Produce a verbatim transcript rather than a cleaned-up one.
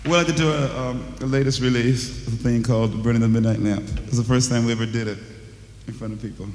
Well, I did do a, um, the latest release of a thing called Burning the Midnight Lamp. It's the first time we ever did it in front of people.